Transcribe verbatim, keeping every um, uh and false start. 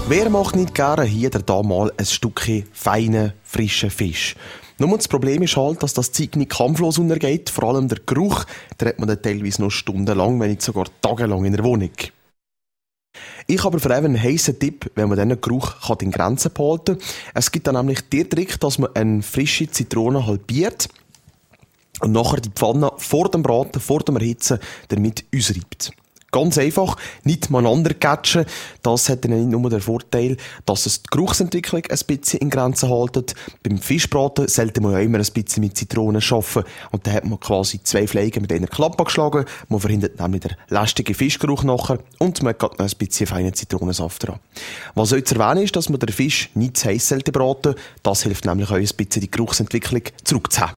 Wer macht nicht gerne hier oder da mal ein Stückchen feinen, frischen Fisch? Nur das Problem ist halt, dass das Zeug nicht kampflos untergeht. Vor allem der Geruch, der hat man dann teilweise noch stundenlang, wenn nicht sogar tagelang in der Wohnung. Ich habe für einen heissen Tipp, wenn man diesen Geruch kann in Grenzen behalten kann. Es gibt dann nämlich den Trick, dass man eine frische Zitrone halbiert und nachher die Pfanne vor dem Braten, vor dem Erhitzen damit ausreibt. Ganz einfach, nicht miteinander catchen. Das hat dann nicht nur den Vorteil, dass es die Geruchsentwicklung ein bisschen in Grenzen hält. Beim Fischbraten sollte man ja immer ein bisschen mit Zitronen arbeiten. Und dann hat man quasi zwei Fliegen mit einer Klappe geschlagen. Man verhindert nämlich den lästigen Fischgeruch nachher und man hat noch ein bisschen feinen Zitronensaft dran. Was auch zu erwähnen ist, dass man den Fisch nicht zu heiß sollte braten. Das hilft nämlich auch ein bisschen, die Geruchsentwicklung zurückzuhaben.